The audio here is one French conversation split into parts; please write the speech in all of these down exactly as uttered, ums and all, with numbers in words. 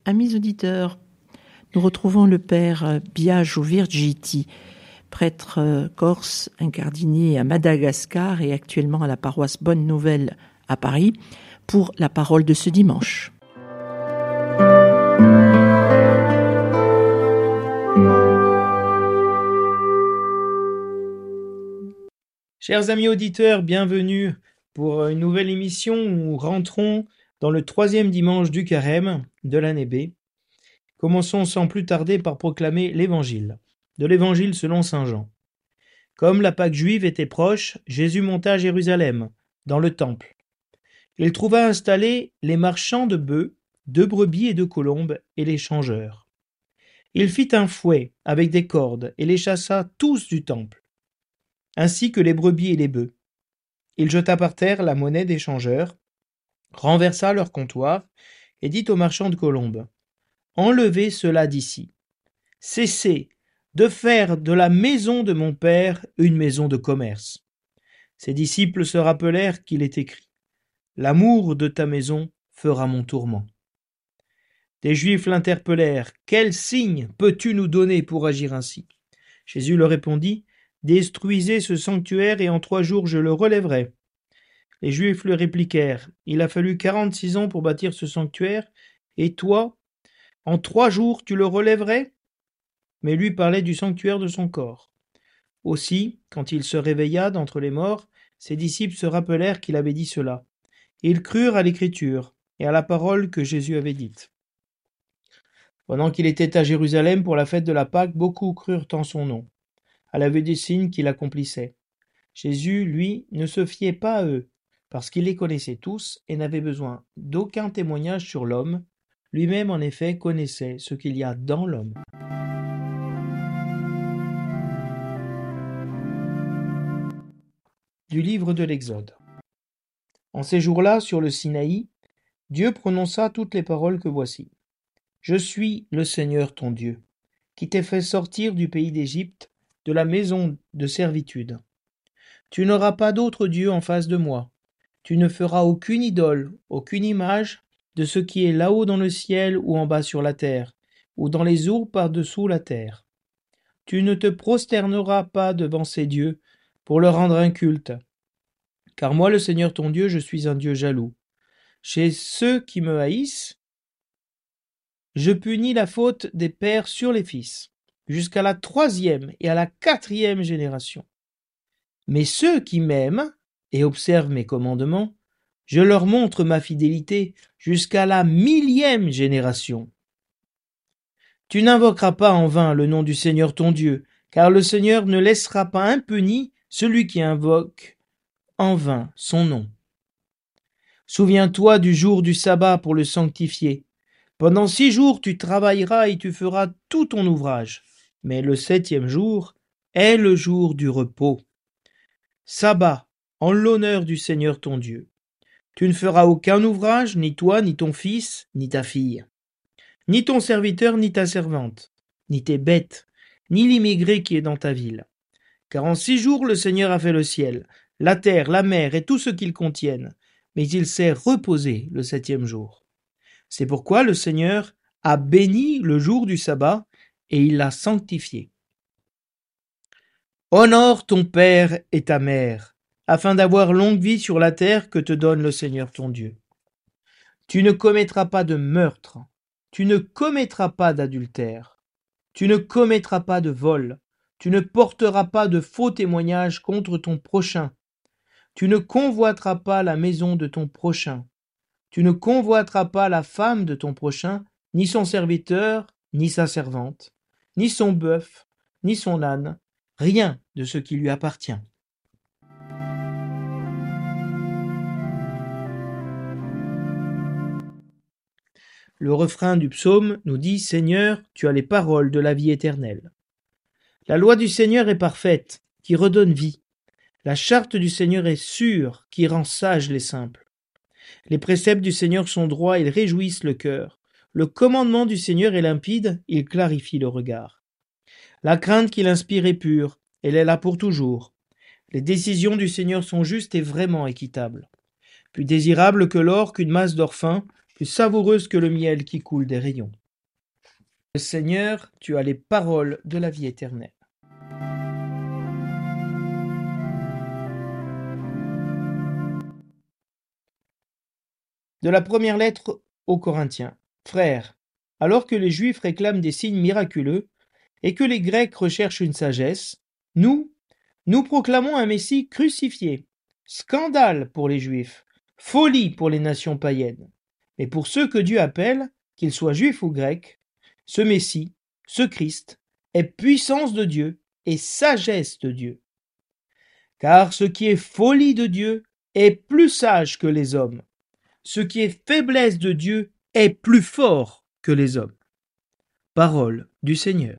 Amis auditeurs, nous retrouvons le père Biagio Virgiti, prêtre corse incardiné à Madagascar et actuellement à la paroisse Bonne Nouvelle à Paris, pour la parole de ce dimanche. Chers amis auditeurs, bienvenue pour une nouvelle émission où nous rentrons dans le troisième dimanche du carême de l'année B. Commençons sans plus tarder par proclamer l'évangile, de l'évangile selon saint Jean. Comme la Pâque juive était proche, Jésus monta à Jérusalem, dans le temple. Il trouva installés les marchands de bœufs, de brebis et de colombes, et les changeurs. Il fit un fouet avec des cordes et les chassa tous du temple, ainsi que les brebis et les bœufs. Il jeta par terre la monnaie des changeurs, renversa leur comptoir, et dit aux marchands de colombes : « Enlevez cela d'ici. Cessez de faire de la maison de mon Père une maison de commerce. » Ses disciples se rappelèrent qu'il est écrit : « L'amour de ta maison fera mon tourment. » Des Juifs l'interpellèrent : « Quel signe peux-tu nous donner pour agir ainsi ?» Jésus leur répondit : « Détruisez ce sanctuaire et en trois jours je le relèverai. » Les Juifs lui répliquèrent : « Il a fallu quarante-six ans pour bâtir ce sanctuaire, et toi, en trois jours tu le relèverais ?» Mais lui parlait du sanctuaire de son corps. Aussi, quand il se réveilla d'entre les morts, ses disciples se rappelèrent qu'il avait dit cela. Ils crurent à l'écriture et à la parole que Jésus avait dite. Pendant qu'il était à Jérusalem pour la fête de la Pâque, beaucoup crurent en son nom, à la vue des signes qu'il accomplissait. Jésus, lui, ne se fiait pas à eux, parce qu'il les connaissait tous et n'avait besoin d'aucun témoignage sur l'homme. Lui-même, en effet, connaissait ce qu'il y a dans l'homme. Du livre de l'Exode. En ces jours-là, sur le Sinaï, Dieu prononça toutes les paroles que voici. « Je suis le Seigneur ton Dieu, qui t'ai fait sortir du pays d'Égypte, de la maison de servitude. Tu n'auras pas d'autre Dieu en face de moi. Tu ne feras aucune idole, aucune image de ce qui est là-haut dans le ciel ou en bas sur la terre, ou dans les eaux par-dessous la terre. Tu ne te prosterneras pas devant ces dieux pour leur rendre un culte. Car moi, le Seigneur ton Dieu, je suis un Dieu jaloux. Chez ceux qui me haïssent, je punis la faute des pères sur les fils, jusqu'à la troisième et à la quatrième génération. Mais ceux qui m'aiment et observent mes commandements, je leur montre ma fidélité jusqu'à la millième génération. Tu n'invoqueras pas en vain le nom du Seigneur ton Dieu, car le Seigneur ne laissera pas impuni celui qui invoque en vain son nom. Souviens-toi du jour du sabbat pour le sanctifier. Pendant six jours tu travailleras et tu feras tout ton ouvrage, mais le septième jour est le jour du repos. Sabbat, en l'honneur du Seigneur ton Dieu. Tu ne feras aucun ouvrage, ni toi, ni ton fils, ni ta fille, ni ton serviteur, ni ta servante, ni tes bêtes, ni l'immigré qui est dans ta ville. Car en six jours le Seigneur a fait le ciel, la terre, la mer et tout ce qu'ils contiennent, mais il s'est reposé le septième jour. C'est pourquoi le Seigneur a béni le jour du sabbat et il l'a sanctifié. Honore ton père et ta mère, afin d'avoir longue vie sur la terre que te donne le Seigneur ton Dieu. Tu ne commettras pas de meurtre, tu ne commettras pas d'adultère, tu ne commettras pas de vol, tu ne porteras pas de faux témoignages contre ton prochain, tu ne convoiteras pas la maison de ton prochain, tu ne convoiteras pas la femme de ton prochain, ni son serviteur, ni sa servante, ni son bœuf, ni son âne, rien de ce qui lui appartient. Le refrain du psaume nous dit « Seigneur, tu as les paroles de la vie éternelle ». La loi du Seigneur est parfaite, qui redonne vie. La charte du Seigneur est sûre, qui rend sages les simples. Les préceptes du Seigneur sont droits, ils réjouissent le cœur. Le commandement du Seigneur est limpide, il clarifie le regard. La crainte qu'il inspire est pure, elle est là pour toujours. Les décisions du Seigneur sont justes et vraiment équitables. Plus désirable que l'or, qu'une masse d'or fin, plus savoureuse que le miel qui coule des rayons. Seigneur, tu as les paroles de la vie éternelle. De la première lettre aux Corinthiens. Frères, alors que les Juifs réclament des signes miraculeux et que les Grecs recherchent une sagesse, nous, nous proclamons un Messie crucifié. Scandale pour les Juifs, folie pour les nations païennes. Mais pour ceux que Dieu appelle, qu'ils soient Juifs ou Grecs, ce Messie, ce Christ, est puissance de Dieu et sagesse de Dieu. Car ce qui est folie de Dieu est plus sage que les hommes. Ce qui est faiblesse de Dieu est plus fort que les hommes. Parole du Seigneur.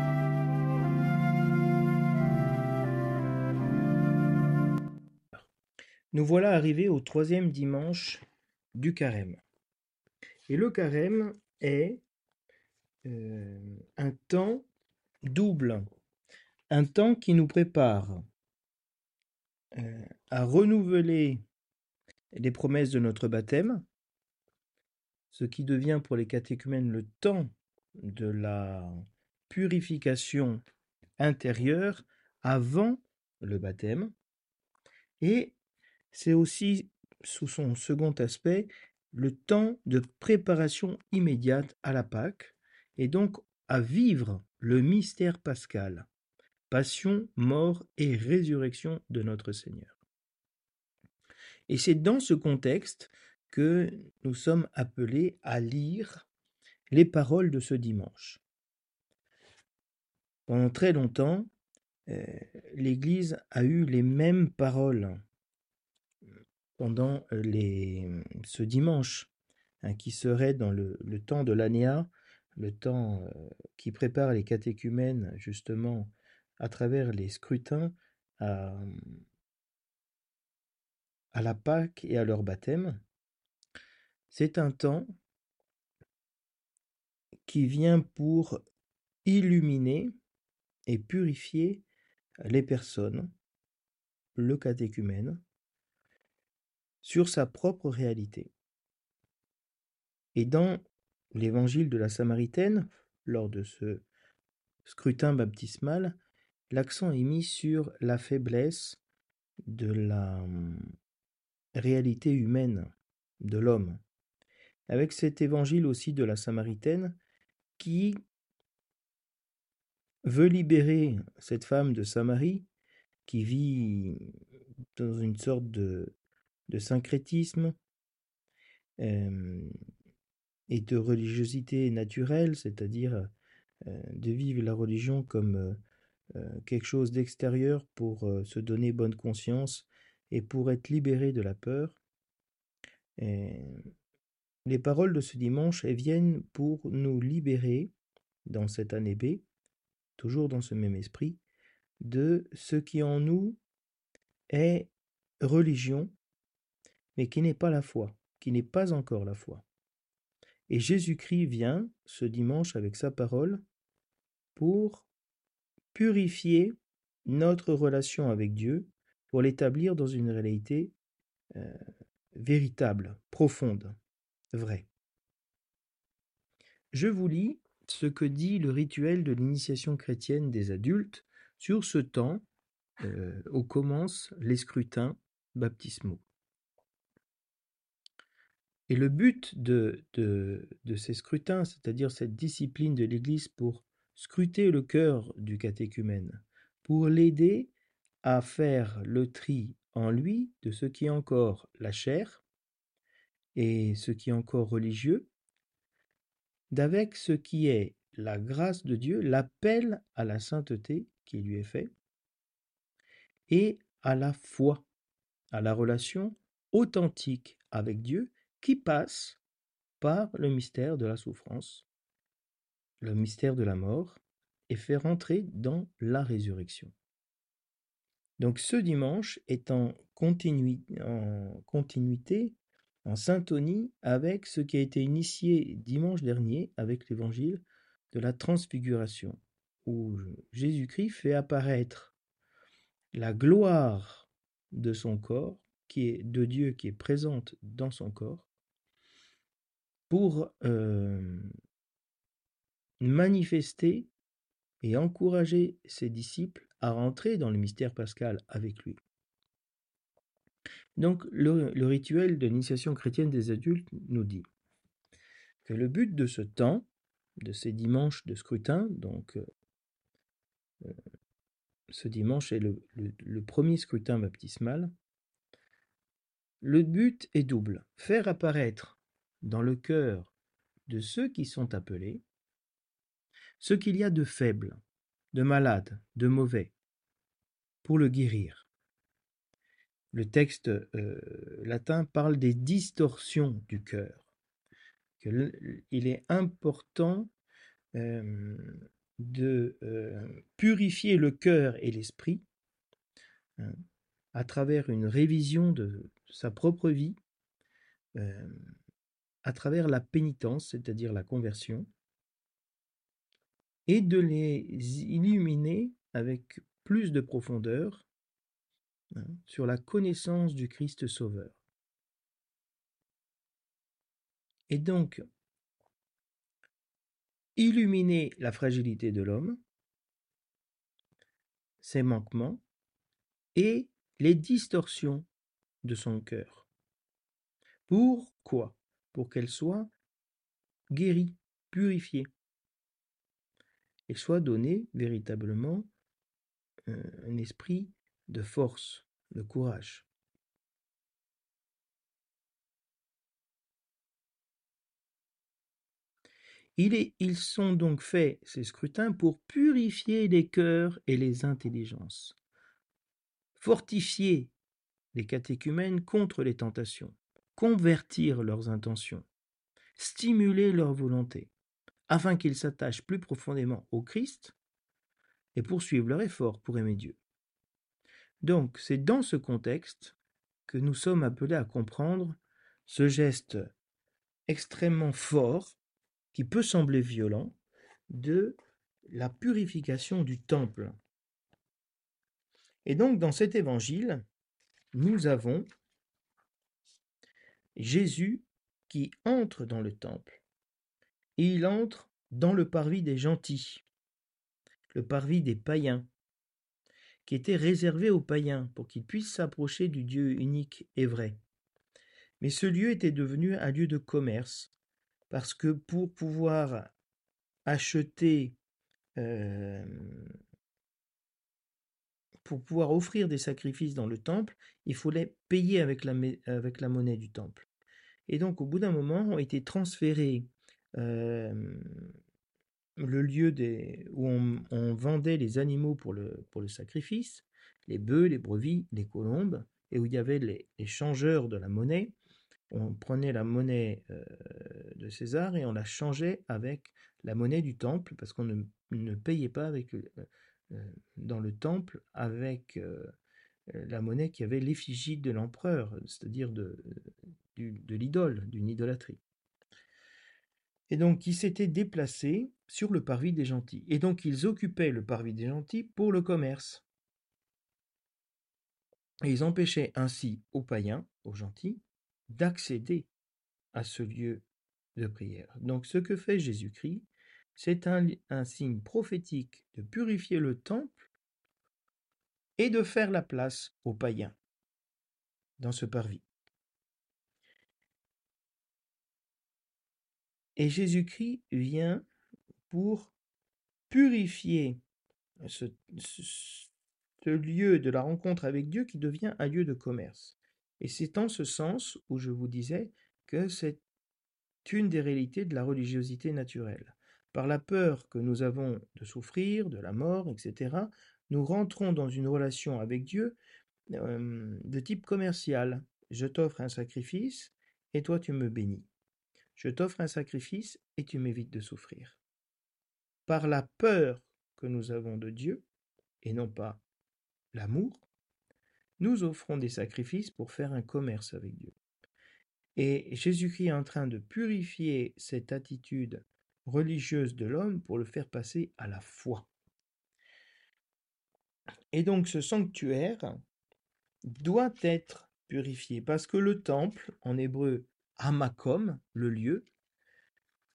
Nous voilà arrivés au troisième dimanche du carême. Et le carême est euh, un temps double, un temps qui nous prépare euh, à renouveler les promesses de notre baptême, ce qui devient pour les catéchumènes le temps de la purification intérieure avant le baptême, et c'est aussi, sous son second aspect, le temps de préparation immédiate à la Pâque, et donc à vivre le mystère pascal, passion, mort et résurrection de notre Seigneur. Et c'est dans ce contexte que nous sommes appelés à lire les paroles de ce dimanche. Pendant très longtemps, euh, l'Église a eu les mêmes paroles pendant les, ce dimanche, hein, qui serait dans le, le temps de l'Anéa, le temps euh, qui prépare les catéchumènes justement à travers les scrutins à, à la Pâque et à leur baptême. C'est un temps qui vient pour illuminer et purifier les personnes, le catéchumène, sur sa propre réalité. Et dans l'évangile de la Samaritaine, lors de ce scrutin baptismal, l'accent est mis sur la faiblesse de la réalité humaine de l'homme. Avec cet évangile aussi de la Samaritaine qui veut libérer cette femme de Samarie qui vit dans une sorte de, de syncrétisme euh, et de religiosité naturelle, c'est-à-dire euh, de vivre la religion comme euh, euh, quelque chose d'extérieur pour euh, se donner bonne conscience et pour être libéré de la peur. Et les paroles de ce dimanche, elles viennent pour nous libérer dans cette année B, toujours dans ce même esprit, de ce qui en nous est religion, mais qui n'est pas la foi, qui n'est pas encore la foi. Et Jésus-Christ vient ce dimanche avec sa parole pour purifier notre relation avec Dieu, pour l'établir dans une réalité euh, véritable, profonde, vraie. Je vous lis ce que dit le rituel de l'initiation chrétienne des adultes sur ce temps euh, où commencent les scrutins baptismaux. Et le but de, de, de ces scrutins, c'est-à-dire cette discipline de l'Église pour scruter le cœur du catéchumène, pour l'aider à faire le tri en lui de ce qui est encore la chair et ce qui est encore religieux, d'avec ce qui est la grâce de Dieu, l'appel à la sainteté qui lui est fait, et à la foi, à la relation authentique avec Dieu qui passe par le mystère de la souffrance, le mystère de la mort, et fait rentrer dans la résurrection. Donc ce dimanche est en, continu, en continuité, en syntonie avec ce qui a été initié dimanche dernier avec l'évangile de la transfiguration, où Jésus-Christ fait apparaître la gloire de son corps, qui est de Dieu, qui est présente dans son corps, pour euh, manifester et encourager ses disciples à rentrer dans le mystère pascal avec lui. Donc le, le rituel de l'initiation chrétienne des adultes nous dit que le but de ce temps, de ces dimanches de scrutin, donc euh, ce dimanche est le, le, le premier scrutin baptismal, le but est double, faire apparaître dans le cœur de ceux qui sont appelés ce qu'il y a de faible, de malade, de mauvais, pour le guérir. Le texte euh, latin parle des distorsions du cœur. Il est important euh, de euh, purifier le cœur et l'esprit hein, à travers une révision de sa propre vie, euh, à travers la pénitence, c'est-à-dire la conversion, et de les illuminer avec plus de profondeur hein, sur la connaissance du Christ Sauveur. Et donc, illuminer la fragilité de l'homme, ses manquements et les distorsions de son cœur. Pourquoi? Pour qu'elle soit guérie, purifiée, et soit donné véritablement euh, un esprit de force, de courage. Il est, ils sont donc faits, ces scrutins, pour purifier les cœurs et les intelligences, fortifier les catéchumènes contre les tentations, convertir leurs intentions, stimuler leur volonté, afin qu'ils s'attachent plus profondément au Christ et poursuivent leur effort pour aimer Dieu. Donc, c'est dans ce contexte que nous sommes appelés à comprendre ce geste extrêmement fort, qui peut sembler violent, de la purification du temple. Et donc, dans cet évangile, nous avons Jésus qui entre dans le temple. Et il entre dans le parvis des gentils, le parvis des païens, qui était réservé aux païens pour qu'ils puissent s'approcher du Dieu unique et vrai. Mais ce lieu était devenu un lieu de commerce, parce que pour pouvoir acheter, euh, pour pouvoir offrir des sacrifices dans le temple, il fallait payer avec la, avec la monnaie du temple. Et donc au bout d'un moment ont été transférés euh, le lieu des, où on, on vendait les animaux pour le, pour le sacrifice, les bœufs, les brebis, les colombes, et où il y avait les, les changeurs de la monnaie. On prenait la monnaie euh, de César et on la changeait avec la monnaie du temple, parce qu'on ne, ne payait pas avec, euh, euh, dans le temple avec euh, la monnaie qui avait l'effigie de l'empereur, c'est-à-dire de, de, de l'idole, d'une idolâtrie. Et donc, ils s'étaient déplacés sur le parvis des gentils. Et donc, ils occupaient le parvis des gentils pour le commerce. Et ils empêchaient ainsi aux païens, aux gentils, d'accéder à ce lieu de prière. Donc, ce que fait Jésus-Christ, c'est un, un signe prophétique de purifier le temple et de faire la place aux païens dans ce parvis. Et Jésus-Christ vient pour purifier ce, ce, ce lieu de la rencontre avec Dieu qui devient un lieu de commerce. Et c'est en ce sens où je vous disais que c'est une des réalités de la religiosité naturelle. Par la peur que nous avons de souffrir, de la mort, et cetera, nous rentrons dans une relation avec Dieu euh, de type commercial. Je t'offre un sacrifice et toi tu me bénis. Je t'offre un sacrifice et tu m'évites de souffrir. Par la peur que nous avons de Dieu, et non pas l'amour, nous offrons des sacrifices pour faire un commerce avec Dieu. Et Jésus-Christ est en train de purifier cette attitude religieuse de l'homme pour le faire passer à la foi. Et donc ce sanctuaire doit être purifié parce que le temple, en hébreu, hamakom, le lieu,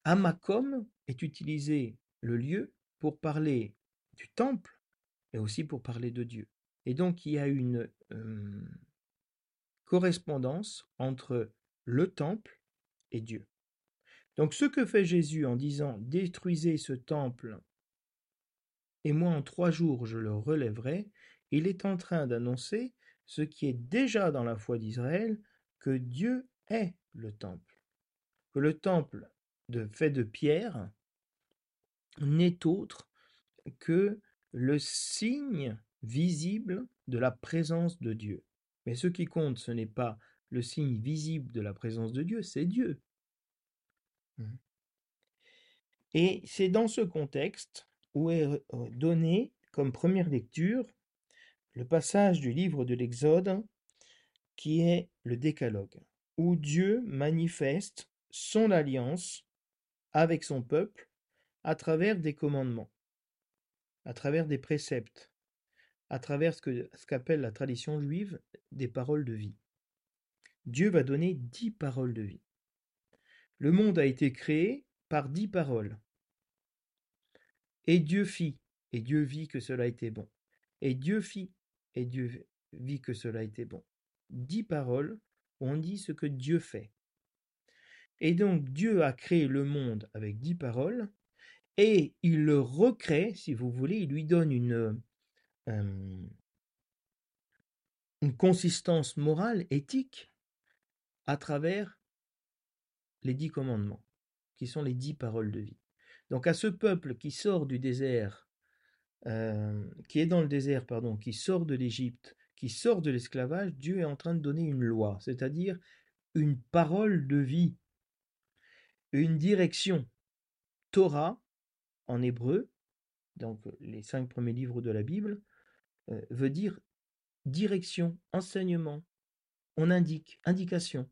Hamakom est utilisé, le lieu, pour parler du temple et aussi pour parler de Dieu. Et donc il y a une euh, correspondance entre le temple et Dieu. Donc ce que fait Jésus en disant « détruisez ce temple et moi en trois jours je le relèverai », il est en train d'annoncer ce qui est déjà dans la foi d'Israël, que Dieu est le temple. Que le temple de, fait de pierre n'est autre que le signe visible de la présence de Dieu. Mais ce qui compte, ce n'est pas le signe visible de la présence de Dieu, c'est Dieu. Et c'est dans ce contexte où est donné comme première lecture le passage du livre de l'Exode qui est le Décalogue, où Dieu manifeste son alliance avec son peuple à travers des commandements, à travers des préceptes, à travers ce que, ce qu'appelle la tradition juive des paroles de vie. Dieu va donner dix paroles de vie. Le monde a été créé par dix paroles. Et Dieu fit, et Dieu vit que cela était bon. Et Dieu fit, et Dieu vit que cela était bon. Dix paroles, on dit ce que Dieu fait. Et donc Dieu a créé le monde avec dix paroles, et il le recrée, si vous voulez, il lui donne une, euh, une consistance morale, éthique, à travers les dix commandements, qui sont les dix paroles de vie. Donc à ce peuple qui sort du désert, euh, qui est dans le désert, pardon, qui sort de l'Égypte, qui sort de l'esclavage, Dieu est en train de donner une loi, c'est-à-dire une parole de vie, une direction. Torah, en hébreu, donc les cinq premiers livres de la Bible, euh, veut dire direction, enseignement, on indique, indication.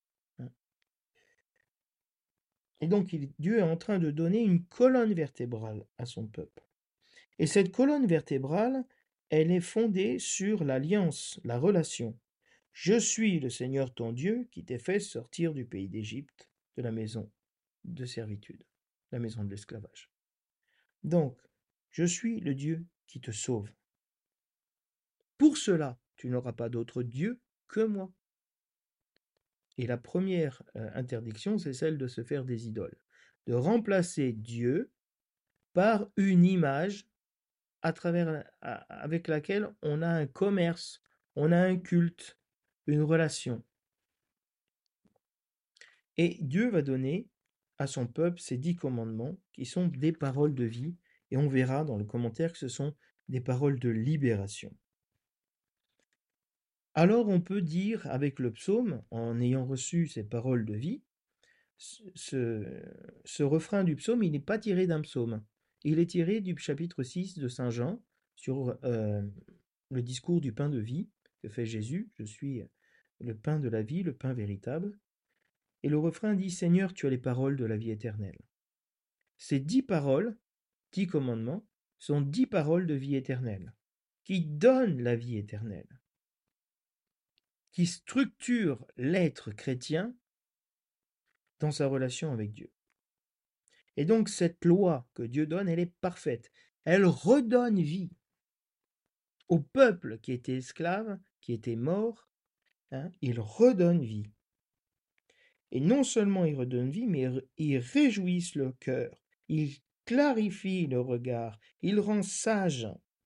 Et donc il, Dieu est en train de donner une colonne vertébrale à son peuple. Et cette colonne vertébrale, elle est fondée sur l'alliance, la relation. Je suis le Seigneur ton Dieu qui t'ai fait sortir du pays d'Égypte, de la maison de servitude, la maison de l'esclavage. Donc, je suis le Dieu qui te sauve. Pour cela, tu n'auras pas d'autre Dieu que moi. Et la première euh, interdiction, c'est celle de se faire des idoles, de remplacer Dieu par une image à travers, à, avec laquelle on a un commerce, on a un culte, une relation. Et Dieu va donner à son peuple ces dix commandements qui sont des paroles de vie, et on verra dans le commentaire que ce sont des paroles de libération. Alors on peut dire avec le psaume, en ayant reçu ces paroles de vie, ce, ce refrain du psaume, il n'est pas tiré d'un psaume. Il est tiré du chapitre six de Saint Jean sur euh, le discours du pain de vie que fait Jésus. Je suis le pain de la vie, le pain véritable. Et le refrain dit « Seigneur, tu as les paroles de la vie éternelle ». Ces dix paroles, dix commandements, sont dix paroles de vie éternelle, qui donnent la vie éternelle, qui structurent l'être chrétien dans sa relation avec Dieu. Et donc cette loi que Dieu donne, elle est parfaite. Elle redonne vie au peuple qui était esclave, qui était mort, hein, il redonne vie. Et non seulement il redonne vie, mais il réjouit le cœur, il clarifie le regard, il rend sage.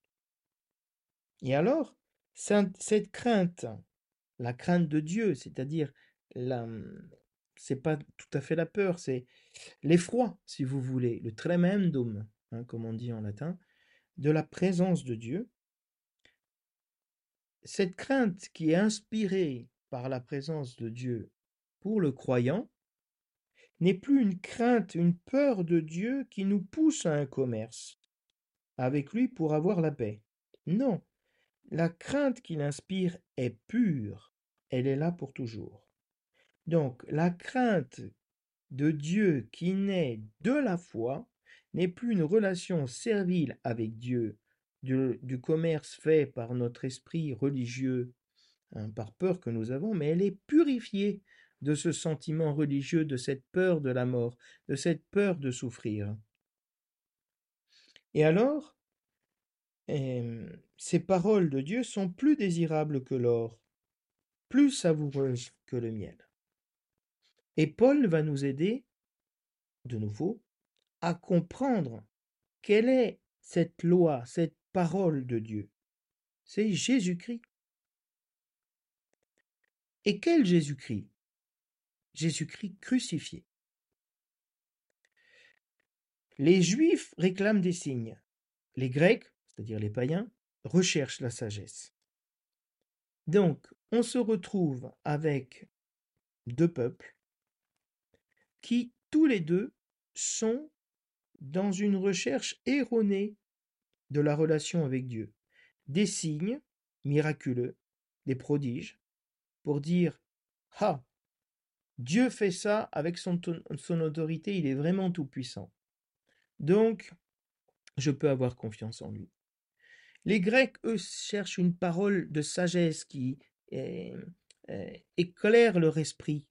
Et alors, cette crainte, la crainte de Dieu, c'est-à-dire, la, c'est pas tout à fait la peur, c'est l'effroi, si vous voulez, le tremendum, hein, comme on dit en latin, de la présence de Dieu. Cette crainte qui est inspirée par la présence de Dieu pour le croyant n'est plus une crainte, une peur de Dieu qui nous pousse à un commerce avec lui pour avoir la paix. Non, la crainte qu'il inspire est pure, elle est là pour toujours. Donc la crainte de Dieu qui naît de la foi n'est plus une relation servile avec Dieu, du, du commerce fait par notre esprit religieux, hein, par peur que nous avons, mais elle est purifiée de ce sentiment religieux, de cette peur de la mort, de cette peur de souffrir. Et alors, euh, ces paroles de Dieu sont plus désirables que l'or, plus savoureuses que le miel. Et Paul va nous aider, de nouveau, à comprendre quelle est cette loi, cette parole de Dieu. C'est Jésus-Christ. Et quel Jésus-Christ? Jésus-Christ crucifié. Les Juifs réclament des signes. Les Grecs, c'est-à-dire les païens, recherchent la sagesse. Donc, on se retrouve avec deux peuples qui, tous les deux, sont dans une recherche erronée de la relation avec Dieu. Des signes miraculeux, des prodiges, pour dire « Ah, Dieu fait ça avec son, son autorité, il est vraiment tout-puissant. Donc, je peux avoir confiance en lui. » Les Grecs, eux, cherchent une parole de sagesse qui eh, eh, éclaire leur esprit,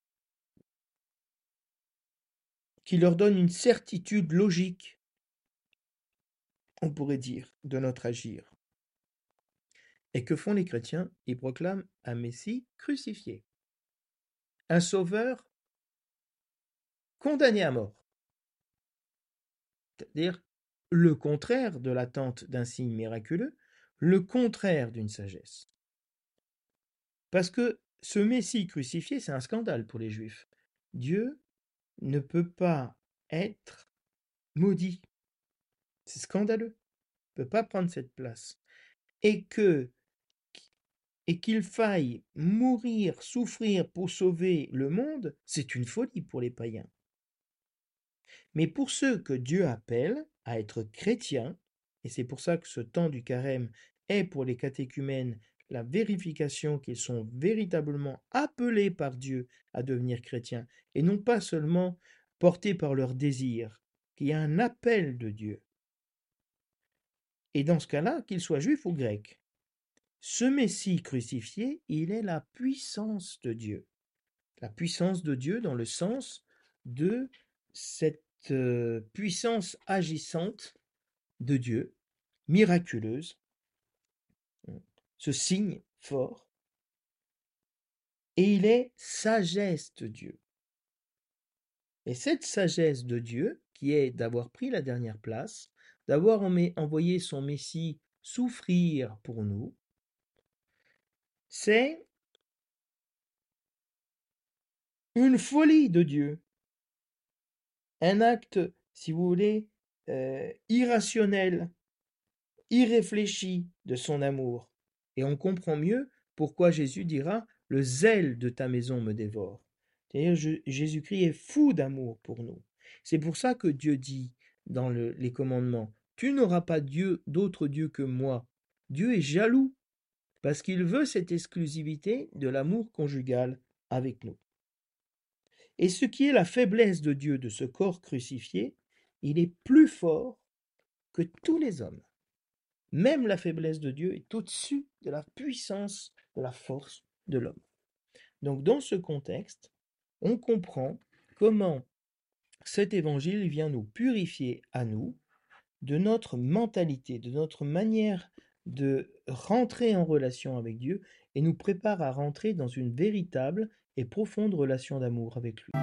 qui leur donne une certitude logique, on pourrait dire, de notre agir. Et que font les chrétiens? Ils proclament un Messie crucifié, un sauveur condamné à mort. C'est-à-dire le contraire de l'attente d'un signe miraculeux, le contraire d'une sagesse. Parce que ce Messie crucifié, c'est un scandale pour les Juifs. Dieu ne peut pas être maudit. C'est scandaleux. Il ne peut pas prendre cette place. Et que et qu'il faille mourir, souffrir pour sauver le monde, c'est une folie pour les païens. Mais pour ceux que Dieu appelle à être chrétiens, et c'est pour ça que ce temps du carême est pour les catéchumènes la vérification qu'ils sont véritablement appelés par Dieu à devenir chrétiens, et non pas seulement portés par leur désir, qu'il y a un appel de Dieu. Et dans ce cas-là, qu'ils soient juifs ou grecs. Ce Messie crucifié, il est la puissance de Dieu. La puissance de Dieu dans le sens de cette euh, puissance agissante de Dieu, miraculeuse, ce signe fort, et il est sagesse de Dieu. Et cette sagesse de Dieu, qui est d'avoir pris la dernière place, d'avoir envoyé son Messie souffrir pour nous, c'est une folie de Dieu, un acte, si vous voulez, euh, irrationnel, irréfléchi de son amour. Et on comprend mieux pourquoi Jésus dira « le zèle de ta maison me dévore ». C'est-à-dire Jésus-Christ est fou d'amour pour nous. C'est pour ça que Dieu dit dans le, les commandements « tu n'auras pas Dieu, d'autre Dieu que moi ». Dieu est jaloux parce qu'il veut cette exclusivité de l'amour conjugal avec nous. Et ce qui est la faiblesse de Dieu de ce corps crucifié, il est plus fort que tous les hommes. Même la faiblesse de Dieu est au-dessus de la puissance, de la force de l'homme. Donc dans ce contexte, on comprend comment cet évangile vient nous purifier à nous de notre mentalité, de notre manière de rentrer en relation avec Dieu et nous prépare à rentrer dans une véritable et profonde relation d'amour avec lui.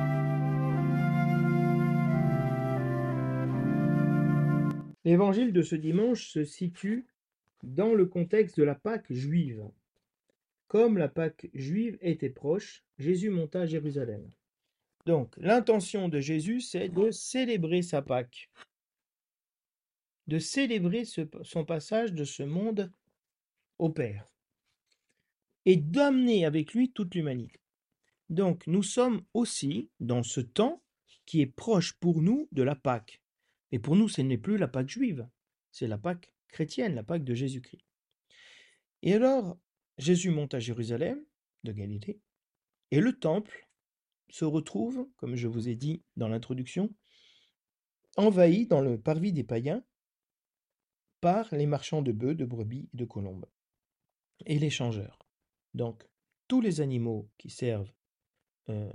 L'évangile de ce dimanche se situe dans le contexte de la Pâque juive. Comme la Pâque juive était proche, Jésus monta à Jérusalem. Donc, l'intention de Jésus, c'est de célébrer sa Pâque, de célébrer ce, son passage de ce monde au Père, et d'amener avec lui toute l'humanité. Donc, nous sommes aussi dans ce temps qui est proche pour nous de la Pâque. Mais pour nous, ce n'est plus la Pâque juive, c'est la Pâque chrétienne, la Pâque de Jésus-Christ. Et alors, Jésus monte à Jérusalem, de Galilée, et le temple se retrouve, comme je vous ai dit dans l'introduction, envahi dans le parvis des païens par les marchands de bœufs, de brebis et de colombes, et les changeurs. Donc, tous les animaux qui servent euh,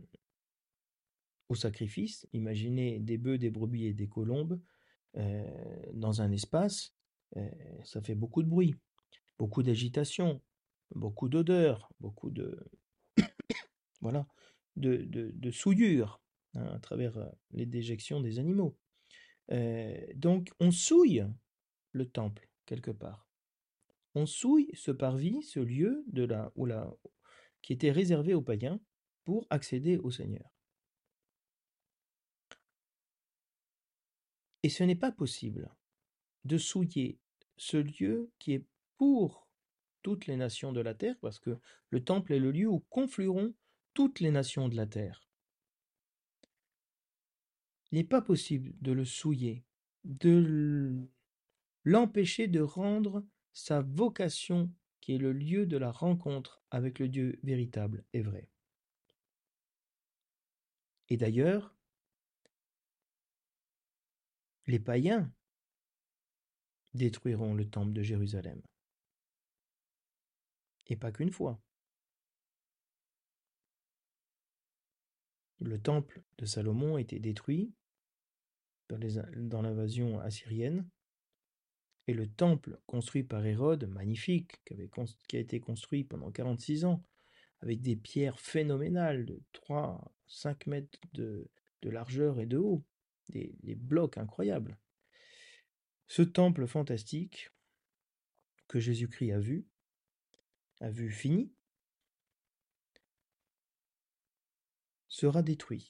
au sacrifice. Imaginez des bœufs, des brebis et des colombes euh, dans un espace, euh, ça fait beaucoup de bruit, beaucoup d'agitation, beaucoup d'odeur, beaucoup de, voilà, de, de, de souillure hein, à travers euh, les déjections des animaux. Euh, donc on souille le temple quelque part. On souille ce parvis, ce lieu de la, où la, qui était réservé aux païens pour accéder au Seigneur. Et ce n'est pas possible de souiller ce lieu qui est pour toutes les nations de la terre, parce que le temple est le lieu où conflueront toutes les nations de la terre. Il n'est pas possible de le souiller, de l'empêcher de rendre sa vocation, qui est le lieu de la rencontre avec le Dieu véritable et vrai. Et d'ailleurs, les païens détruiront le temple de Jérusalem. Et pas qu'une fois. Le temple de Salomon a été détruit dans, les- dans l'invasion assyrienne. Et le temple construit par Hérode, magnifique, qui, avait, qui a été construit pendant quarante-six ans, avec des pierres phénoménales de trois à cinq mètres de, de largeur et de haut, des, des blocs incroyables. Ce temple fantastique que Jésus-Christ a vu, a vu fini, sera détruit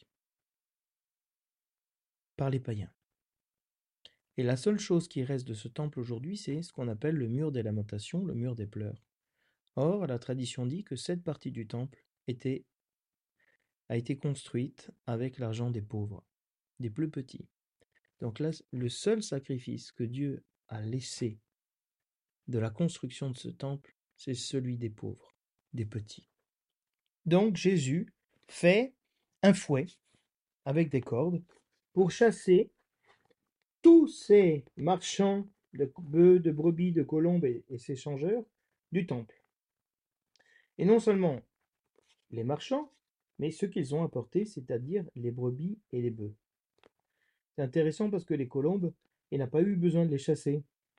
par les païens. Et la seule chose qui reste de ce temple aujourd'hui, c'est ce qu'on appelle le mur des lamentations, le mur des pleurs. Or, la tradition dit que cette partie du temple était, a été construite avec l'argent des pauvres, des plus petits. Donc là, le seul sacrifice que Dieu a laissé de la construction de ce temple, c'est celui des pauvres, des petits. Donc Jésus fait un fouet avec des cordes pour chasser tous ces marchands de bœufs, de brebis, de colombes et, et ces changeurs du temple. Et non seulement les marchands, mais ceux qu'ils ont apportés, c'est-à-dire les brebis et les bœufs. C'est intéressant parce que les colombes, il n'a pas eu besoin de les chasser.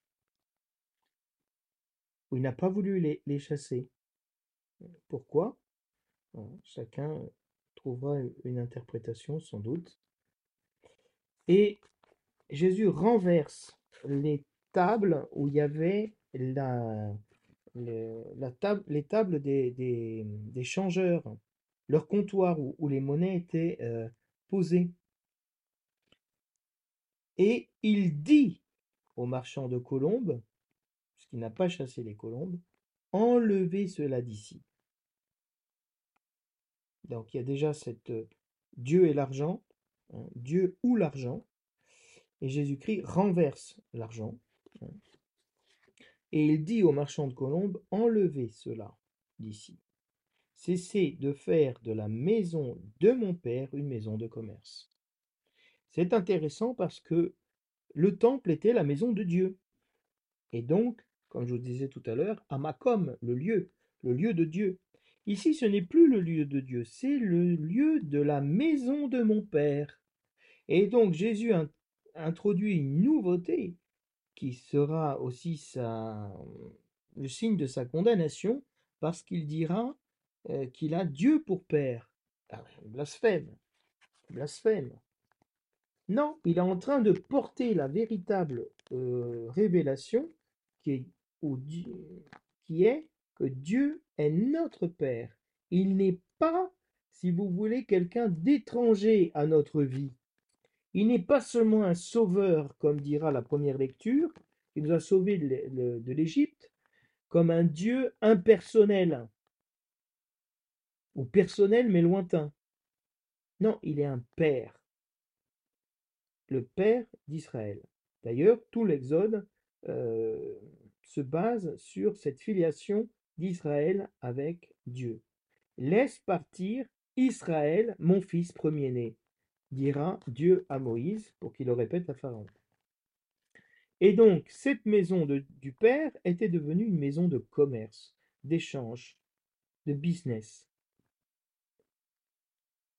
Ou il n'a pas voulu les, les chasser. Pourquoi? Chacun trouvera une interprétation sans doute. Et Jésus renverse les tables où il y avait la, le- la table, les tables des, des, des changeurs, leur comptoir où, où les monnaies étaient euh, posées. Et il dit aux marchands de colombes, puisqu'il n'a pas chassé les colombes, enlevez cela d'ici. Donc il y a déjà cette euh, Dieu et l'argent, hein, Dieu ou l'argent, et Jésus-Christ renverse l'argent. Hein, et il dit aux marchands de colombes, enlevez cela d'ici. Cessez de faire de la maison de mon père une maison de commerce. C'est intéressant parce que le temple était la maison de Dieu. Et donc, comme je vous disais tout à l'heure, Amakom, le lieu, le lieu de Dieu. Ici, ce n'est plus le lieu de Dieu, c'est le lieu de la maison de mon Père. Et donc, Jésus introduit une nouveauté qui sera aussi sa, le signe de sa condamnation, parce qu'il dira euh, qu'il a Dieu pour Père. Ah, blasphème, blasphème. Non, il est en train de porter la véritable euh, révélation qui est, au qui est que Dieu est notre Père. Il n'est pas, si vous voulez, quelqu'un d'étranger à notre vie. Il n'est pas seulement un sauveur, comme dira la première lecture, qui nous a sauvés de l'Égypte, comme un Dieu impersonnel, ou personnel mais lointain. Non, il est un Père, le Père d'Israël. D'ailleurs, tout l'Exode euh, se base sur cette filiation d'Israël avec Dieu. Laisse partir Israël, mon fils premier-né, dira Dieu à Moïse pour qu'il le répète à Pharaon. Et donc, cette maison de, du Père était devenue une maison de commerce, d'échange, de business.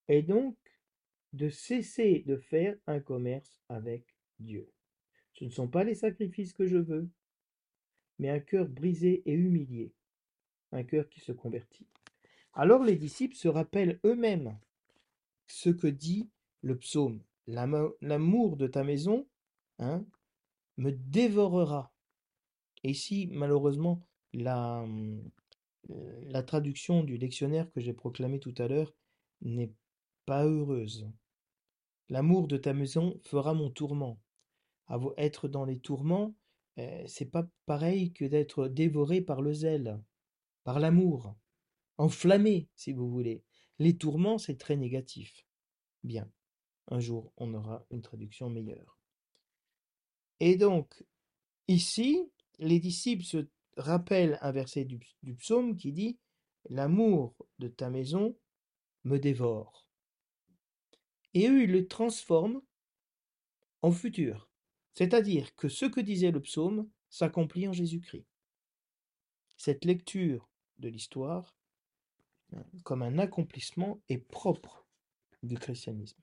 et donc de cesser de faire un commerce avec Dieu. Ce ne sont pas les sacrifices que je veux, mais un cœur brisé et humilié, un cœur qui se convertit. Alors les disciples se rappellent eux-mêmes ce que dit le psaume. L'amour de ta maison, hein, me dévorera. Et ici, malheureusement, la, la traduction du dictionnaire que j'ai proclamé tout à l'heure n'est pas heureuse. L'amour de ta maison fera mon tourment. Être dans les tourments, euh, c'est pas pareil que d'être dévoré par le zèle, par l'amour, enflammé, si vous voulez. Les tourments, c'est très négatif. Bien, un jour, on aura une traduction meilleure. Et donc, ici, les disciples se rappellent un verset du, du psaume qui dit « L'amour de ta maison me dévore ». Et eux, ils le transforment en futur. C'est-à-dire que ce que disait le psaume s'accomplit en Jésus-Christ. Cette lecture de l'histoire, comme un accomplissement, est propre du christianisme.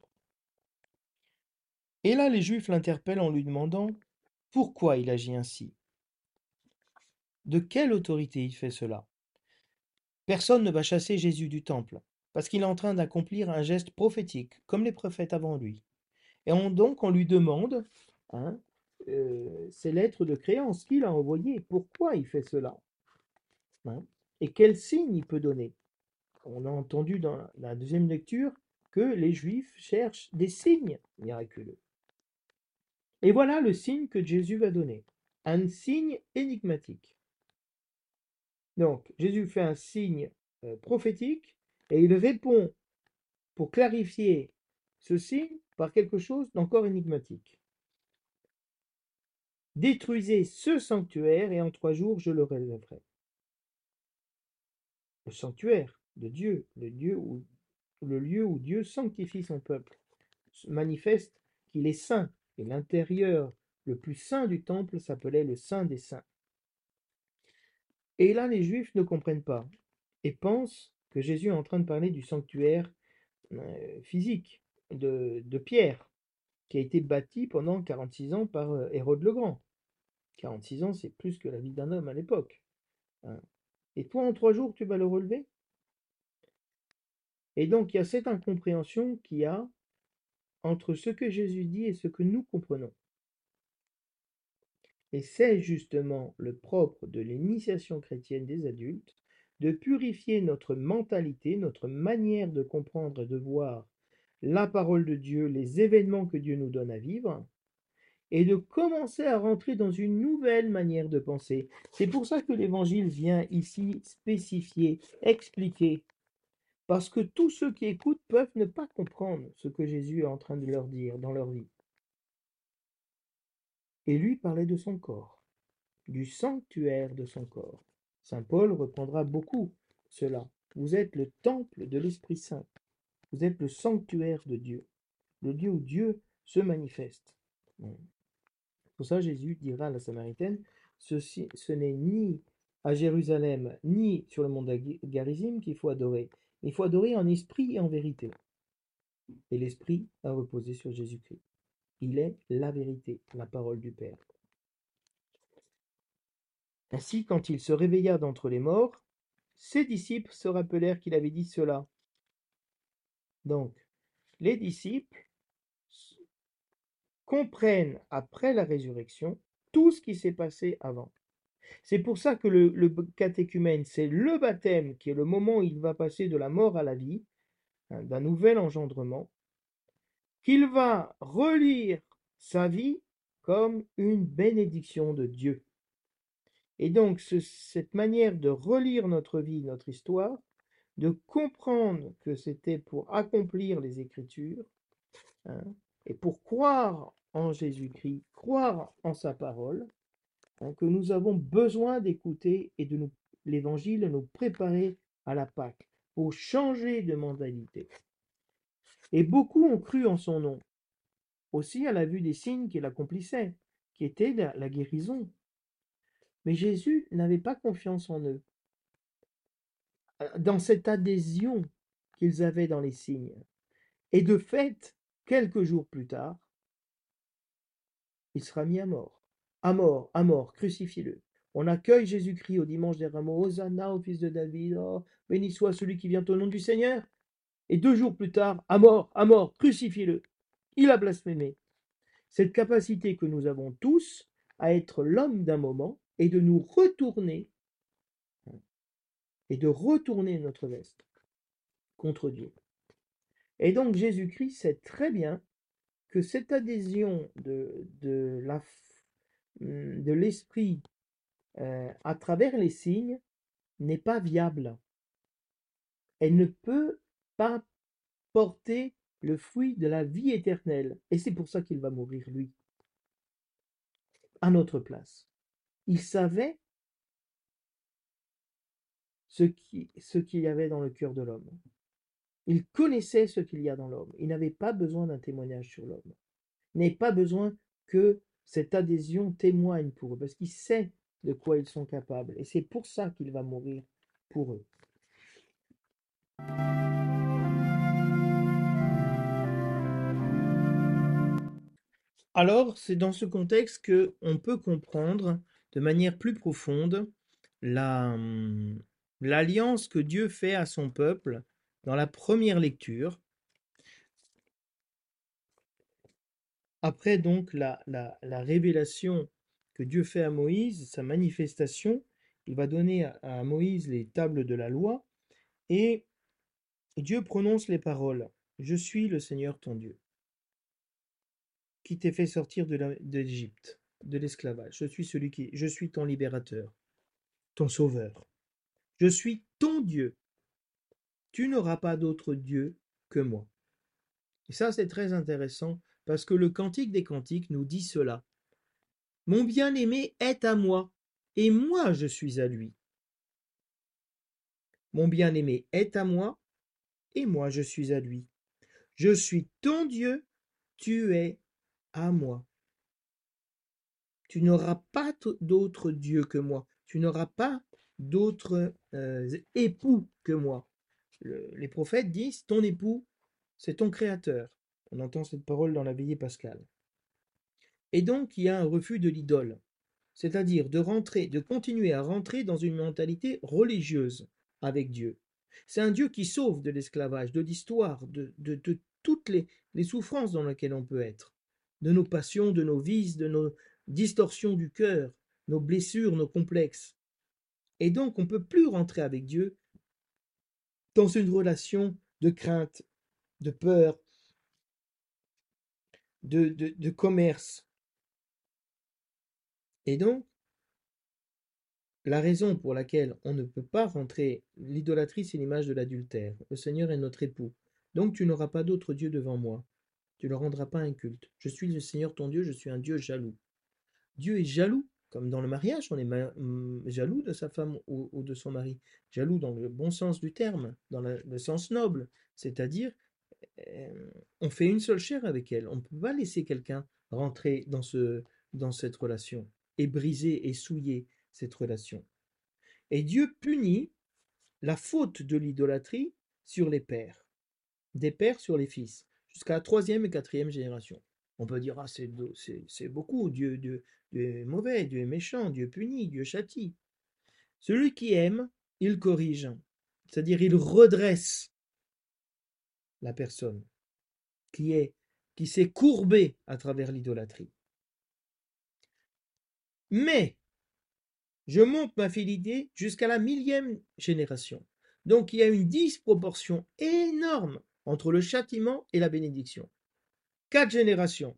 Et là, les Juifs l'interpellent en lui demandant pourquoi il agit ainsi. De quelle autorité il fait cela? Personne ne va chasser Jésus du temple, parce qu'il est en train d'accomplir un geste prophétique, comme les prophètes avant lui. Et on, donc, on lui demande hein, euh, ces lettres de créance qu'il a envoyées. Pourquoi il fait cela hein, et quel signe il peut donner? On a entendu dans la deuxième lecture que les Juifs cherchent des signes miraculeux. Et voilà le signe que Jésus va donner, un signe énigmatique. Donc, Jésus fait un signe euh, prophétique et il répond pour clarifier ce signe par quelque chose d'encore énigmatique. Détruisez ce sanctuaire et en trois jours je le relèverai. Le sanctuaire de Dieu, le lieu où, le lieu où Dieu sanctifie son peuple, manifeste qu'il est saint. Et l'intérieur le plus saint du temple s'appelait le Saint des Saints. Et là, les Juifs ne comprennent pas et pensent que Jésus est en train de parler du sanctuaire euh, physique de, de Pierre, qui a été bâti pendant quarante-six ans par euh, Hérode le Grand. quarante-six ans, c'est plus que la vie d'un homme à l'époque. Hein. Et toi, en trois jours, tu vas le relever? Et donc, il y a cette incompréhension qu'il y a entre ce que Jésus dit et ce que nous comprenons. Et c'est justement le propre de l'initiation chrétienne des adultes, de purifier notre mentalité, notre manière de comprendre et de voir la parole de Dieu, les événements que Dieu nous donne à vivre, et de commencer à rentrer dans une nouvelle manière de penser. C'est pour ça que l'Évangile vient ici spécifier, expliquer, parce que tous ceux qui écoutent peuvent ne pas comprendre ce que Jésus est en train de leur dire dans leur vie. Et lui parlait de son corps, du sanctuaire de son corps. Saint Paul reprendra beaucoup cela. Vous êtes le temple de l'Esprit Saint. Vous êtes le sanctuaire de Dieu, le lieu où Dieu se manifeste. Pour ça, Jésus dira à la Samaritaine, ceci, ce n'est ni à Jérusalem, ni sur le mont Garizim qu'il faut adorer. Il faut adorer en esprit et en vérité. Et l'esprit a reposé sur Jésus-Christ. Il est la vérité, la parole du Père. Ainsi, quand il se réveilla d'entre les morts, ses disciples se rappelèrent qu'il avait dit cela. Donc, les disciples comprennent après la résurrection tout ce qui s'est passé avant. C'est pour ça que le, le catéchumène, c'est le baptême qui est le moment où il va passer de la mort à la vie, hein, d'un nouvel engendrement, qu'il va relire sa vie comme une bénédiction de Dieu. Et donc, ce, cette manière de relire notre vie, notre histoire, de comprendre que c'était pour accomplir les Écritures, hein, et pour croire en Jésus-Christ, croire en sa parole, hein, que nous avons besoin d'écouter et de nous, l'Évangile, de nous préparer à la Pâque, pour changer de mentalité. Et beaucoup ont cru en son nom, aussi à la vue des signes qu'il accomplissait, qui étaient la, la guérison. Mais Jésus n'avait pas confiance en eux, dans cette adhésion qu'ils avaient dans les signes. Et de fait, quelques jours plus tard, il sera mis à mort. À mort, à mort, crucifiez-le. On accueille Jésus-Christ au dimanche des Rameaux, Hosanna au fils de David, oh, béni soit celui qui vient au nom du Seigneur. Et deux jours plus tard, à mort, à mort, crucifiez-le. Il a blasphémé. Cette capacité que nous avons tous à être l'homme d'un moment et de nous retourner et de retourner notre veste contre Dieu. Et donc Jésus-Christ sait très bien que cette adhésion de, de, la, de l'esprit euh, à travers les signes n'est pas viable. Elle ne peut pas porter le fruit de la vie éternelle. Et c'est pour ça qu'il va mourir, lui, à notre place. Il savait ce qui, ce qu'il y avait dans le cœur de l'homme. Il connaissait ce qu'il y a dans l'homme. Il n'avait pas besoin d'un témoignage sur l'homme. Il n'avait pas besoin que cette adhésion témoigne pour eux, parce qu'il sait de quoi ils sont capables. Et c'est pour ça qu'il va mourir pour eux. Alors, c'est dans ce contexte que on peut comprendre de manière plus profonde la, l'alliance que Dieu fait à son peuple dans la première lecture. Après donc la, la, la révélation que Dieu fait à Moïse, sa manifestation, il va donner à, à Moïse les tables de la loi et Dieu prononce les paroles. Je suis le Seigneur ton Dieu, qui t'ai fait sortir de, la, de l'Égypte, de l'esclavage. Je suis celui qui, je suis ton libérateur, ton sauveur. Je suis ton Dieu. Tu n'auras pas d'autre Dieu que moi. Et ça, c'est très intéressant parce que le Cantique des Cantiques nous dit cela. Mon bien-aimé est à moi, et moi je suis à lui. Mon bien-aimé est à moi, et moi je suis à lui. Je suis ton Dieu, tu es à moi. Tu n'auras pas d'autre Dieu que moi. Tu n'auras pas d'autre euh, époux que moi. Le, les prophètes disent, ton époux, c'est ton créateur. On entend cette parole dans la veillée pascale. Et donc, il y a un refus de l'idole, c'est-à-dire de rentrer, de continuer à rentrer dans une mentalité religieuse avec Dieu. C'est un Dieu qui sauve de l'esclavage, de l'histoire, de, de, de toutes les, les souffrances dans lesquelles on peut être, de nos passions, de nos vices, de nos distorsions du cœur, nos blessures, nos complexes. Et donc, on ne peut plus rentrer avec Dieu dans une relation de crainte, de peur, de, de, de commerce. Et donc, la raison pour laquelle on ne peut pas rentrer, l'idolâtrie, c'est l'image de l'adultère. Le Seigneur est notre époux. Donc tu n'auras pas d'autre Dieu devant moi. Tu ne rendras pas un culte. Je suis le Seigneur ton Dieu, je suis un Dieu jaloux. Dieu est jaloux, comme dans le mariage, on est ma- jaloux de sa femme ou, ou de son mari. Jaloux dans le bon sens du terme, dans le, le sens noble. C'est-à-dire, euh, on fait une seule chair avec elle. On ne peut pas laisser quelqu'un rentrer dans, ce, dans cette relation et briser et souiller cette relation. Et Dieu punit la faute de l'idolâtrie sur les pères, des pères sur les fils, jusqu'à la troisième et quatrième génération. On peut dire, ah, c'est, c'est, c'est beaucoup, Dieu, Dieu, Dieu est mauvais, Dieu est méchant, Dieu punit, Dieu châtie. Celui qui aime, il corrige, c'est-à-dire il redresse la personne qui est, qui s'est courbée à travers l'idolâtrie. Mais je monte ma fidélité jusqu'à la millième génération. Donc il y a une disproportion énorme entre le châtiment et la bénédiction. Quatre générations.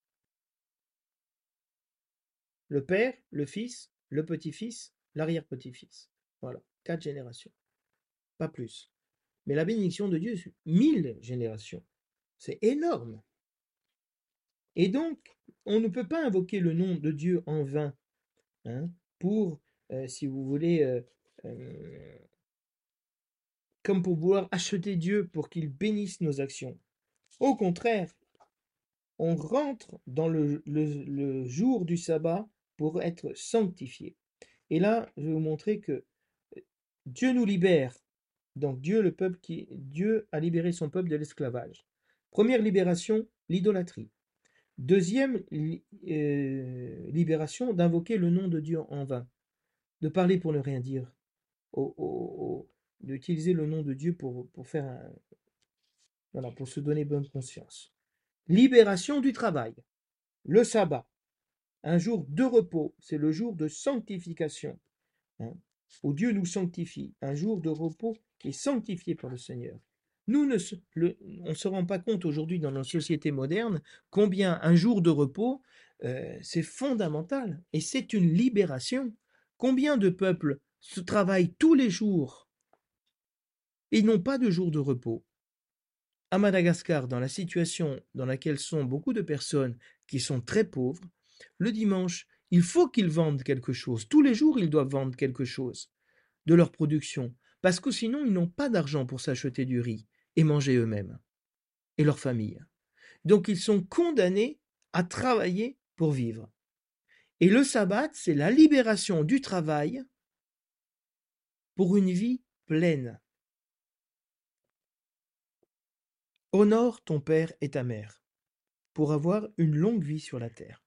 Le père, le fils, le petit-fils, l'arrière-petit-fils. Voilà, quatre générations. Pas plus. Mais la bénédiction de Dieu, c'est mille générations. C'est énorme. Et donc, on ne peut pas invoquer le nom de Dieu en vain, hein, pour, euh, si vous voulez, euh, euh, comme pour vouloir acheter Dieu pour qu'il bénisse nos actions. Au contraire, on rentre dans le, le, le jour du sabbat pour être sanctifié. Et là, je vais vous montrer que Dieu nous libère. Donc Dieu, le peuple qui, Dieu a libéré son peuple de l'esclavage. Première libération, l'idolâtrie. Deuxième li- euh, libération, d'invoquer le nom de Dieu en vain, de parler pour ne rien dire, au- au- au- d'utiliser le nom de Dieu pour, pour faire un- voilà, pour se donner bonne conscience. Libération du travail, le sabbat, un jour de repos, c'est le jour de sanctification, hein, où Dieu nous sanctifie, un jour de repos qui est sanctifié par le Seigneur. Nous ne se- le- on ne se rend pas compte aujourd'hui dans nos sociétés modernes combien un jour de repos, euh, c'est fondamental et c'est une libération. Combien de peuples se travaillent tous les jours et n'ont pas de jour de repos. À Madagascar, dans la situation dans laquelle sont beaucoup de personnes qui sont très pauvres, le dimanche, il faut qu'ils vendent quelque chose. Tous les jours, ils doivent vendre quelque chose de leur production, parce que sinon, ils n'ont pas d'argent pour s'acheter du riz et manger eux-mêmes et leur famille. Donc, ils sont condamnés à travailler pour vivre. Et le sabbat, c'est la libération du travail pour une vie pleine. Honore ton père et ta mère pour avoir une longue vie sur la terre.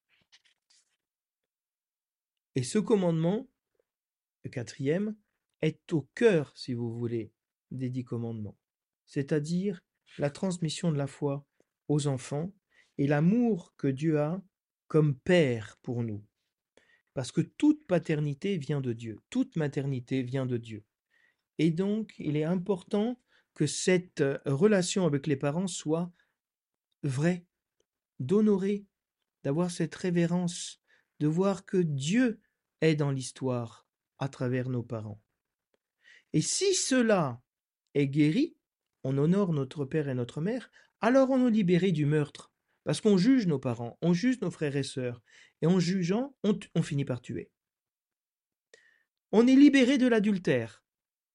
Et ce commandement, le quatrième, est au cœur, si vous voulez, des dix commandements, c'est-à-dire la transmission de la foi aux enfants et l'amour que Dieu a comme Père pour nous. Parce que toute paternité vient de Dieu, toute maternité vient de Dieu. Et donc, il est important que cette euh, relation avec les parents soit vraie, d'honorer, d'avoir cette révérence, de voir que Dieu est dans l'histoire à travers nos parents. Et si cela est guéri, on honore notre père et notre mère, alors on est libéré du meurtre. Parce qu'on juge nos parents, on juge nos frères et sœurs, et en jugeant, on, on finit par tuer. On est libéré de l'adultère.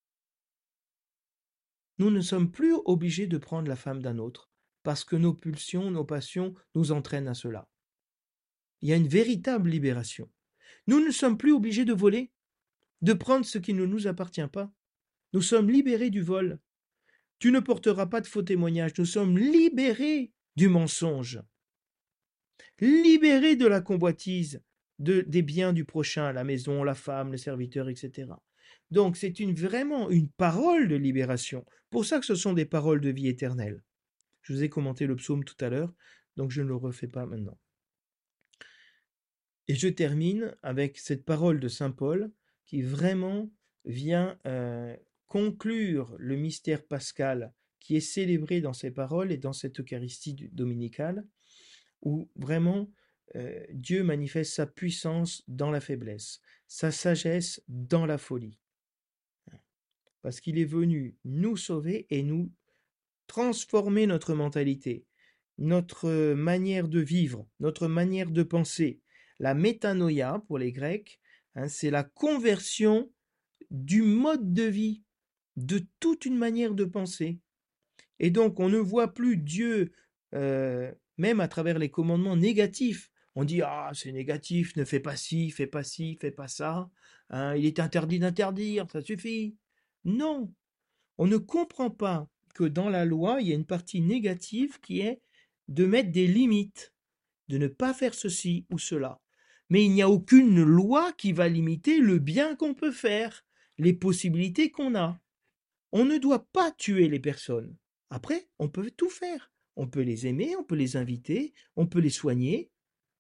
Nous ne sommes plus obligés de prendre la femme d'un autre, parce que nos pulsions, nos passions nous entraînent à cela. Il y a une véritable libération. Nous ne sommes plus obligés de voler, de prendre ce qui ne nous appartient pas. Nous sommes libérés du vol. Tu ne porteras pas de faux témoignages. Nous sommes libérés du mensonge, libérés de la convoitise, de, des biens du prochain, la maison, la femme, le serviteur, et cetera. Donc c'est une, vraiment une parole de libération. Pour ça que ce sont des paroles de vie éternelle. Je vous ai commenté le psaume tout à l'heure, donc je ne le refais pas maintenant. Et je termine avec cette parole de saint Paul qui vraiment vient euh, conclure le mystère pascal qui est célébré dans ces paroles et dans cette Eucharistie dominicale, où vraiment euh, Dieu manifeste sa puissance dans la faiblesse, sa sagesse dans la folie. Parce qu'il est venu nous sauver et nous transformer notre mentalité, notre manière de vivre, notre manière de penser. La métanoïa, pour les Grecs, hein, c'est la conversion du mode de vie, de toute une manière de penser. Et donc, on ne voit plus Dieu, euh, même à travers les commandements négatifs. On dit, ah, c'est négatif, ne fais pas ci, fais pas ci, fais pas ça. Hein, il est interdit d'interdire, ça suffit. Non, on ne comprend pas que dans la loi, il y a une partie négative qui est de mettre des limites, de ne pas faire ceci ou cela. Mais il n'y a aucune loi qui va limiter le bien qu'on peut faire, les possibilités qu'on a. On ne doit pas tuer les personnes. Après, on peut tout faire. On peut les aimer, on peut les inviter, on peut les soigner.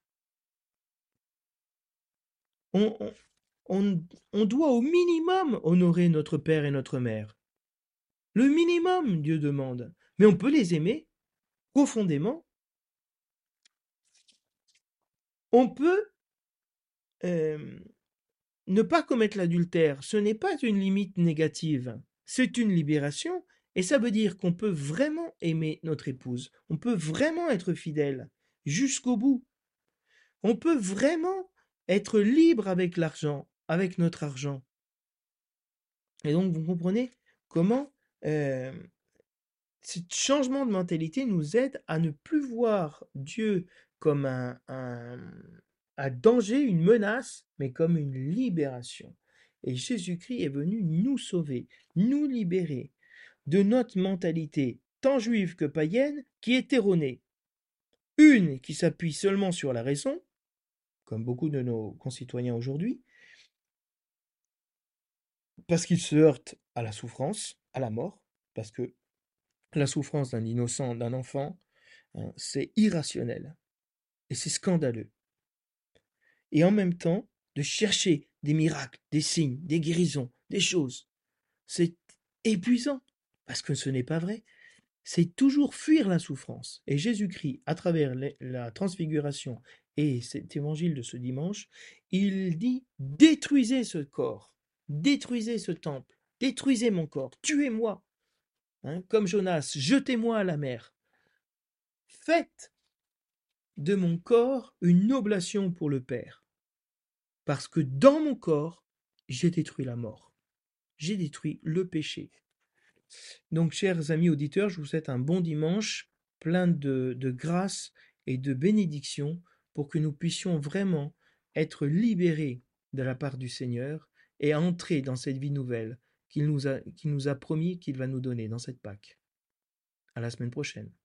On, on, on, on doit au minimum honorer notre père et notre mère. Le minimum, Dieu demande. Mais on peut les aimer profondément. On peut euh, ne pas commettre l'adultère. Ce n'est pas une limite négative. C'est une libération. Et ça veut dire qu'on peut vraiment aimer notre épouse. On peut vraiment être fidèle jusqu'au bout. On peut vraiment être libre avec l'argent, avec notre argent. Et donc, vous comprenez comment euh, ce changement de mentalité nous aide à ne plus voir Dieu comme un, un, un danger, une menace, mais comme une libération. Et Jésus-Christ est venu nous sauver, nous libérer de notre mentalité tant juive que païenne, qui est erronée. Une qui s'appuie seulement sur la raison, comme beaucoup de nos concitoyens aujourd'hui, parce qu'ils se heurtent à la souffrance, à la mort, parce que la souffrance d'un innocent, d'un enfant, hein, c'est irrationnel et c'est scandaleux. Et en même temps, de chercher des miracles, des signes, des guérisons, des choses, c'est épuisant, parce que ce n'est pas vrai. C'est toujours fuir la souffrance. Et Jésus-Christ, à travers la transfiguration et cet évangile de ce dimanche, il dit, détruisez ce corps, détruisez ce temple, détruisez mon corps, tuez-moi. Hein, comme Jonas, jetez-moi à la mer. Faites de mon corps une oblation pour le Père. Parce que dans mon corps, j'ai détruit la mort. J'ai détruit le péché. Donc, chers amis auditeurs, je vous souhaite un bon dimanche, plein de, de grâce et de bénédictions pour que nous puissions vraiment être libérés de la part du Seigneur et entrer dans cette vie nouvelle qu'il nous a, qu'il nous a promis qu'il va nous donner dans cette Pâque. À la semaine prochaine.